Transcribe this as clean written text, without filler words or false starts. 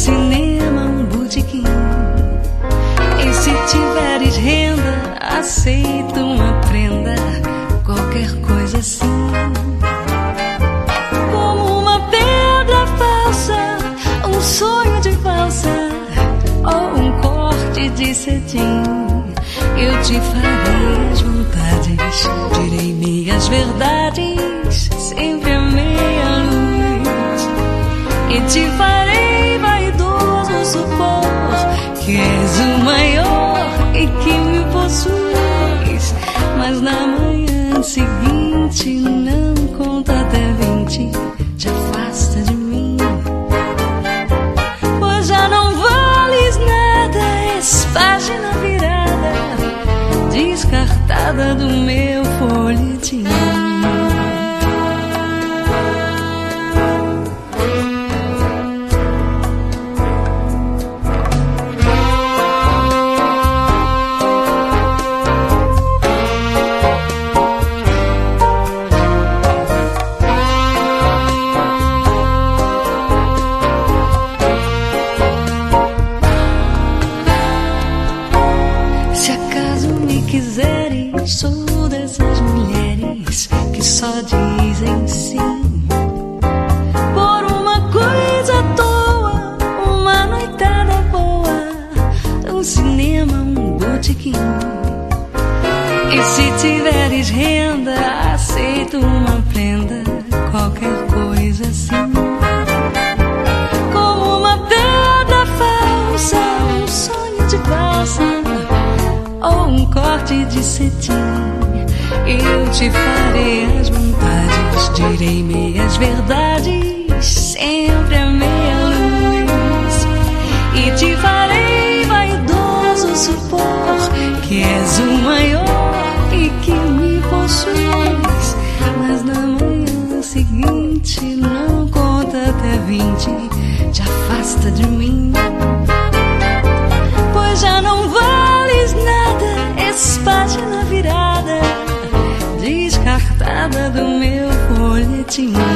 cinema, um botequim. E se tiveres renda, aceito uma prenda, qualquer coisa assim. Como uma pedra falsa, um sonho de valsa, ou um corte de cetim. Eu te farei as vontades, direi meias verdades, sempre a meia luz. E te farei vaidoso supor que és o maior e que me possuis. Mas na manhã seguinte não conta até 20, te afasta de mim. Pois já não vales nada, és página virada, descartada do meu folhetim. Sou dessas mulheres que só dizem sim por uma coisa à toa, uma noitada boa, um cinema, um botequim. E se tiveres renda, aceito uma prenda, qualquer coisa assim. Como uma pedra falsa, um sonho de valsa, ou um corte de cetim. Eu te farei as vontades, direi meias verdades, sempre a meia luz. E te farei vaidoso supor que és o maior e que me possuis. Mas na manhã seguinte não conta até 20, te afasta de mim. Pois já não vales nada, és página virada, descartada do meu folhetim.